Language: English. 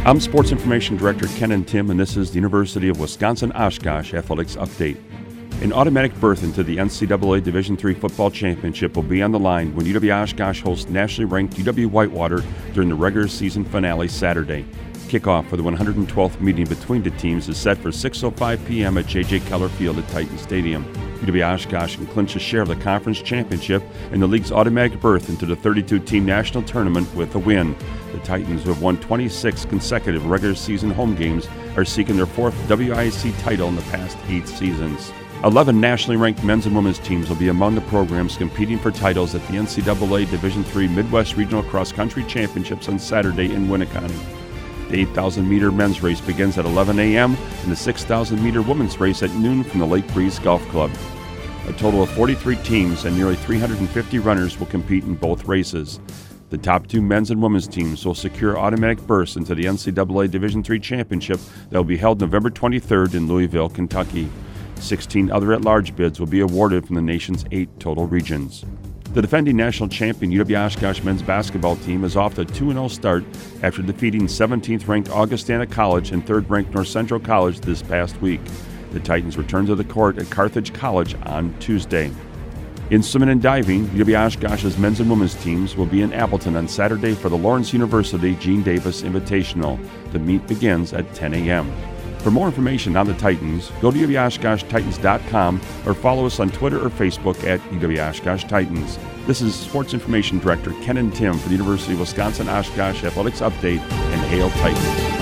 I'm Sports Information Director Ken and Tim, and this is the University of Wisconsin-Oshkosh Athletics Update. An automatic berth into the NCAA Division III Football Championship will be on the line when UW-Oshkosh hosts nationally ranked UW-Whitewater during the regular season finale Saturday. Kickoff for the 112th meeting between the teams is set for 6:05 p.m. at J.J. Keller Field at Titan Stadium. UW-Oshkosh can clinch a share of the conference championship and the league's automatic berth into the 32-team national tournament with a win. The Titans, who have won 26 consecutive regular season home games, are seeking their fourth WIAC title in the past 8 seasons. 11 nationally ranked men's and women's teams will be among the programs competing for titles at the NCAA Division III Midwest Regional Cross Country Championships on Saturday in Winneconne. The 8,000-meter men's race begins at 11 a.m. and the 6,000-meter women's race at noon from the Lake Breeze Golf Club. A total of 43 teams and nearly 350 runners will compete in both races. The top 2 men's and women's teams will secure automatic berths into the NCAA Division III Championship that will be held November 23rd in Louisville, Kentucky. 16 other at-large bids will be awarded from the nation's 8 total regions. The defending national champion UW-Oshkosh men's basketball team is off to a 2-0 start after defeating 17th-ranked Augustana College and 3rd-ranked North Central College this past week. The Titans return to the court at Carthage College on Tuesday. In swimming and diving, UW-Oshkosh's men's and women's teams will be in Appleton on Saturday for the Lawrence University Gene Davis Invitational. The meet begins at 10 a.m. For more information on the Titans, go to UW-OshkoshTitans.com or follow us on Twitter or Facebook at UW-Oshkosh Titans. This is Sports Information Director Ken and Tim for the University of Wisconsin-Oshkosh Athletics Update, and Hail Titans.